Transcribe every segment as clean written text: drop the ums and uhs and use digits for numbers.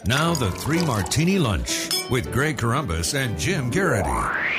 Now the Three Martini Lunch with Greg Corombos and Jim Garrity.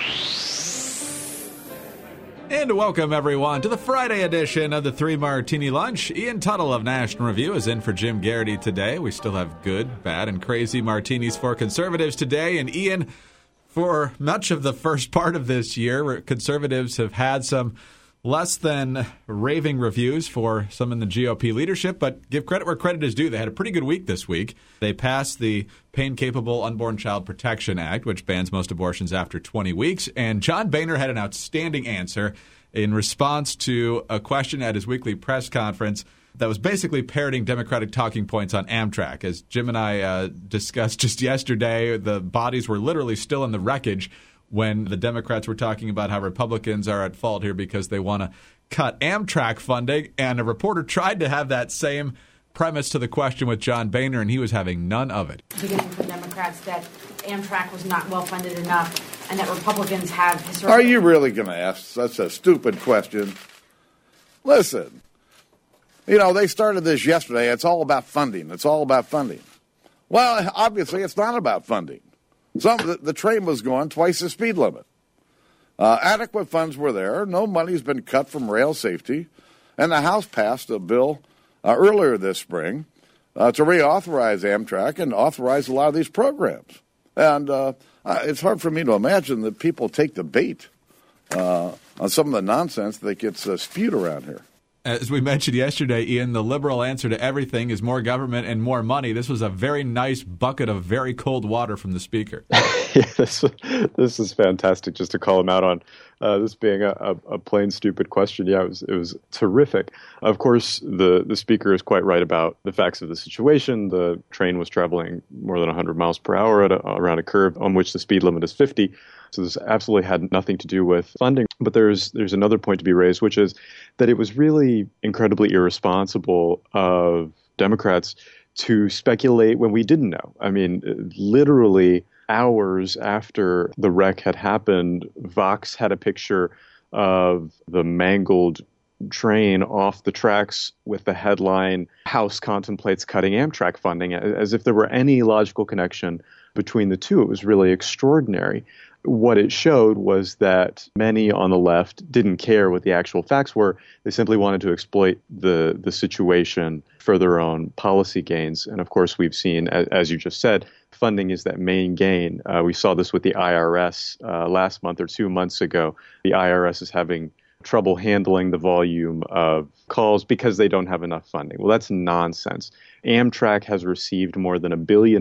And welcome, everyone, to the Friday edition of the Three Martini Lunch. Ian Tuttle of National Review is in for Jim Garrity today. We still have good, bad, and crazy martinis for conservatives today. And Ian, for much of the first part of this year, conservatives have had some less than raving reviews for some in the GOP leadership, but give credit where credit is due. They had a pretty good week this week. They passed the Pain-Capable Unborn Child Protection Act, which bans most abortions after 20 weeks. And John Boehner had an outstanding answer in response to a question at his weekly press conference that was basically parroting Democratic talking points on Amtrak. As Jim and I discussed just yesterday, the bodies were literally still in the wreckage when the Democrats were talking about how Republicans are at fault here because they want to cut Amtrak funding. And a reporter tried to have that same premise to the question with John Boehner, and he was having none of it. Beginning for Democrats that Amtrak was not well funded enough and that Republicans have historically... Are you really going to ask such a stupid question? Listen, they started this yesterday. It's all about funding. It's all about funding. Well, obviously, it's not about funding. The train was going twice the speed limit. Adequate funds were there. No money's been cut from rail safety. And the House passed a bill earlier this spring to reauthorize Amtrak and authorize a lot of these programs. And it's hard for me to imagine that people take the bait on some of the nonsense that gets spewed around here. As we mentioned yesterday, Ian, the liberal answer to everything is more government and more money. This was a very nice bucket of very cold water from the speaker. Yeah, this is fantastic, just to call him out on this being a plain stupid question. Yeah, it was terrific. Of course, the speaker is quite right about the facts of the situation. The train was traveling more than 100 miles per hour around a curve on which the speed limit is 50. So this absolutely had nothing to do with funding. But there's another point to be raised, which is that it was really incredibly irresponsible of Democrats to speculate when we didn't know. I mean, literally hours after the wreck had happened, Vox had a picture of the mangled train off the tracks with the headline, "House contemplates cutting Amtrak funding," as if there were any logical connection between the two. It was really extraordinary. What it showed was that many on the left didn't care what the actual facts were. They simply wanted to exploit the situation for their own policy gains. And of course, we've seen, as you just said, funding is that main gain. We saw this with the IRS last month or 2 months ago. The IRS is having trouble handling the volume of calls because they don't have enough funding. Well, that's nonsense. Amtrak has received more than $1 billion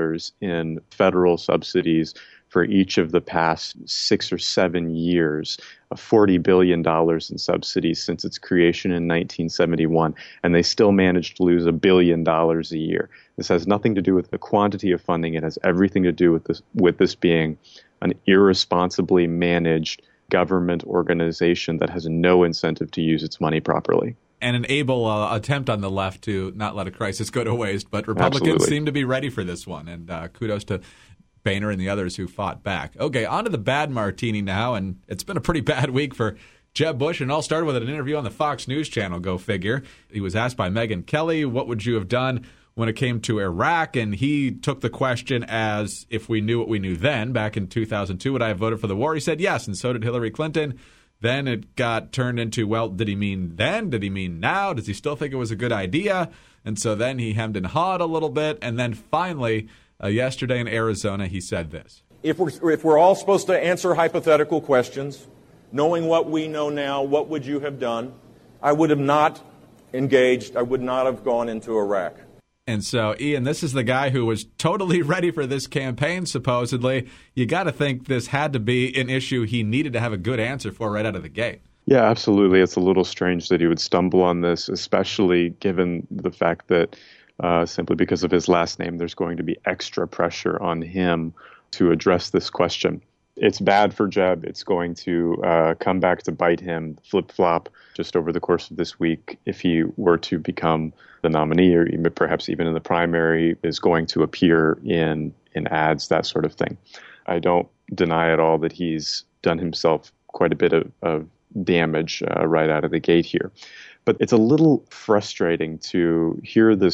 in federal subsidies for each of the past 6 or 7 years, $40 billion in subsidies since its creation in 1971, and they still managed to lose $1 billion a year. This has nothing to do with the quantity of funding. It has everything to do with this being an irresponsibly managed government organization that has no incentive to use its money properly. And an able attempt on the left to not let a crisis go to waste, but Republicans seem to be ready for this one, and kudos to Boehner and the others who fought back. Okay, on to the bad martini now, and it's been a pretty bad week for Jeb Bush, and all started with an interview on the Fox News channel, go figure. He was asked by Megyn Kelly, what would you have done when it came to Iraq? And he took the question as if we knew what we knew then, back in 2002, would I have voted for the war? He said yes, and so did Hillary Clinton. Then it got turned into, well, did he mean then? Did he mean now? Does he still think it was a good idea? And so then he hemmed and hawed a little bit, and then finally, yesterday in Arizona, he said this. If we're all supposed to answer hypothetical questions, knowing what we know now, what would you have done? I would have not engaged. I would not have gone into Iraq. And so, Ian, this is the guy who was totally ready for this campaign, supposedly. You got to think this had to be an issue he needed to have a good answer for right out of the gate. Yeah, absolutely. It's a little strange that he would stumble on this, especially given the fact that simply because of his last name, there's going to be extra pressure on him to address this question. It's bad for Jeb. It's going to come back to bite him, flip-flop, just over the course of this week. If he were to become the nominee, or even, perhaps even in the primary, is going to appear in ads, that sort of thing. I don't deny at all that he's done himself quite a bit of damage right out of the gate here. But it's a little frustrating to hear this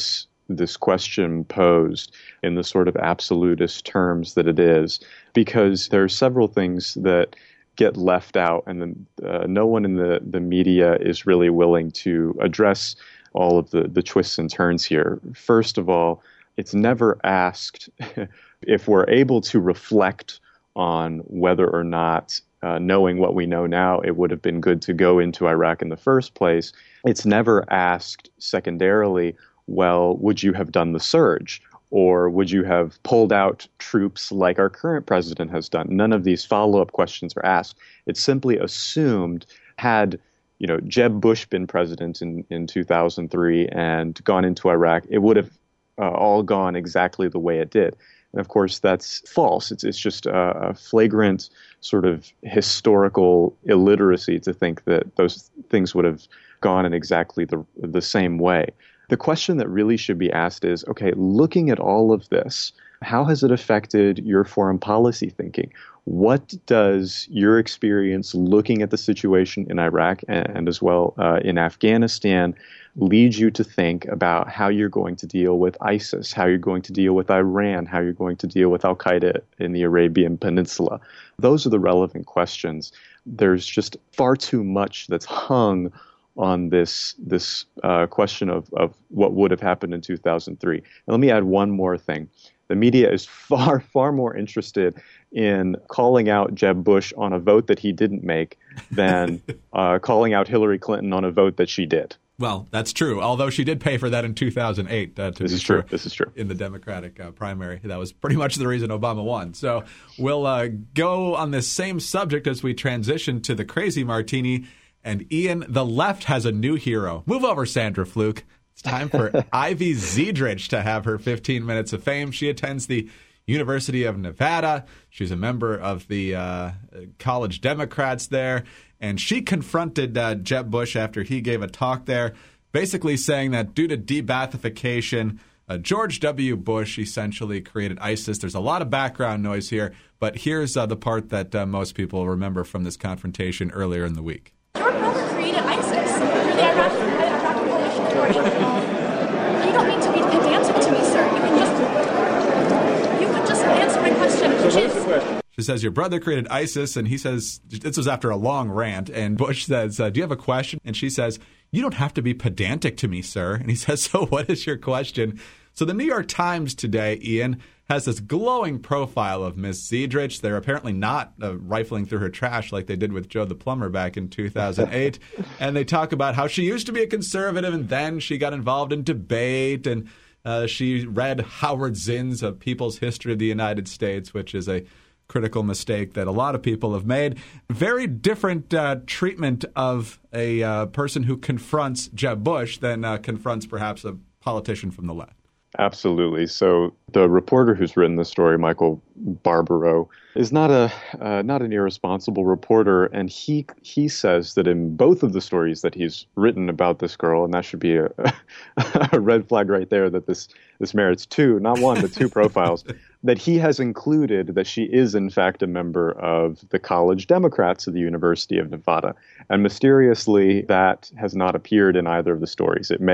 this question posed in the sort of absolutist terms that it is, because there are several things that get left out, and no one in the media is really willing to address all of the twists and turns here. First of all, it's never asked if we're able to reflect on whether or not, knowing what we know now, it would have been good to go into Iraq in the first place. It's never asked secondarily, well, would you have done the surge? Or would you have pulled out troops like our current president has done? None of these follow-up questions are asked. It's simply assumed, had Jeb Bush been president in 2003 and gone into Iraq, it would have all gone exactly the way it did. And of course, that's false. It's just a flagrant sort of historical illiteracy to think that those things would have gone in exactly the same way. The question that really should be asked is, okay, looking at all of this, how has it affected your foreign policy thinking? What does your experience looking at the situation in Iraq and as well in Afghanistan lead you to think about how you're going to deal with ISIS, how you're going to deal with Iran, how you're going to deal with Al-Qaeda in the Arabian Peninsula? Those are the relevant questions. There's just far too much that's hung on this question of what would have happened in 2003. And let me add one more thing. The media is far, far more interested in calling out Jeb Bush on a vote that he didn't make than calling out Hillary Clinton on a vote that she did. Well, that's true, although she did pay for that in 2008. This is true. This is true. In the Democratic primary. That was pretty much the reason Obama won. So we'll go on this same subject as we transition to the Crazy Martini. And Ian, the left has a new hero. Move over, Sandra Fluke. It's time for Ivy Zedrich to have her 15 minutes of fame. She attends the University of Nevada. She's a member of the College Democrats there. And she confronted Jeb Bush after he gave a talk there, basically saying that due to de-Baathification, George W. Bush essentially created ISIS. There's a lot of background noise here, but here's the part that most people remember from this confrontation earlier in the week. Your brother created ISIS through the Iraqi coalition, George. You don't need to be pedantic to me, sir. You can just answer my question, which is... She says, your brother created ISIS, and he says, this was after a long rant, and Bush says, do you have a question? And she says, you don't have to be pedantic to me, sir. And he says, so what is your question? So the New York Times today, Ian, has this glowing profile of Miss Zedrich. They're apparently not rifling through her trash like they did with Joe the Plumber back in 2008. And they talk about how she used to be a conservative, and then she got involved in debate, and she read Howard Zinn's A People's History of the United States, which is a critical mistake that a lot of people have made. Very different treatment of a person who confronts Jeb Bush than confronts perhaps a politician from the left. Absolutely. So the reporter who's written the story, Michael Barbaro, is not an irresponsible reporter, and he says that in both of the stories that he's written about this girl, and that should be a red flag right there, that this merits two, not one, but two profiles, that he has included that she is in fact a member of the College Democrats of the University of Nevada, and mysteriously that has not appeared in either of the stories. It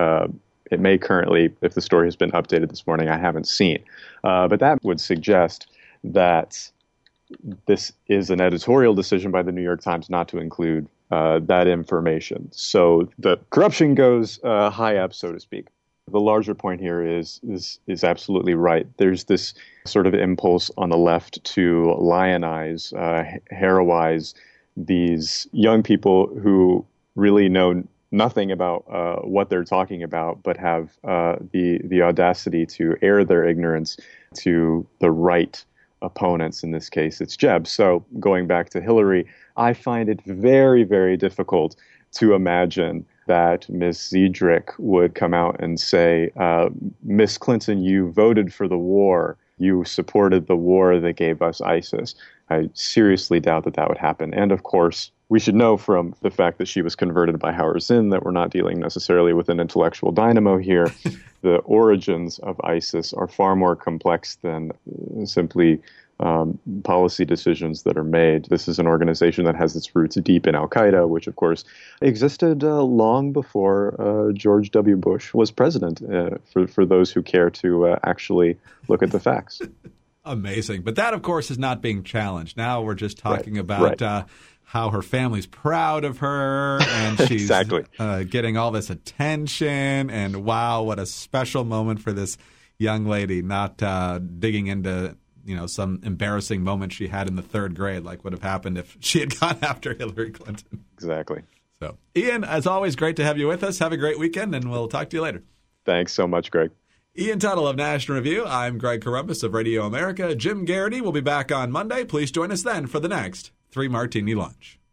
may currently, if the story has been updated this morning, I haven't seen. But that would suggest that this is an editorial decision by the New York Times not to include that information. So the corruption goes high up, so to speak. The larger point here is absolutely right. There's this sort of impulse on the left to lionize, heroize these young people who really know nothing about what they're talking about, but have the audacity to air their ignorance to the right opponents. In this case, it's Jeb. So going back to Hillary, I find it very, very difficult to imagine that Ms. Zedrich would come out and say, Ms. Clinton, you voted for the war. You supported the war that gave us ISIS. I seriously doubt that would happen. And of course, we should know from the fact that she was converted by Howard Zinn that we're not dealing necessarily with an intellectual dynamo here. The origins of ISIS are far more complex than simply policy decisions that are made. This is an organization that has its roots deep in Al-Qaeda, which, of course, existed long before George W. Bush was president, for those who care to actually look at the facts. Amazing. But that, of course, is not being challenged. Now we're just talking about how her family's proud of her, and she's exactly. Getting all this attention, and wow, what a special moment for this young lady, not digging into some embarrassing moment she had in the third grade, like would have happened if she had gone after Hillary Clinton. Exactly. So, Ian, as always, great to have you with us. Have a great weekend, and we'll talk to you later. Thanks so much, Greg. Ian Tuttle of National Review. I'm Greg Corombos of Radio America. Jim Garrity will be back on Monday. Please join us then for the next 3 Martini Lunch.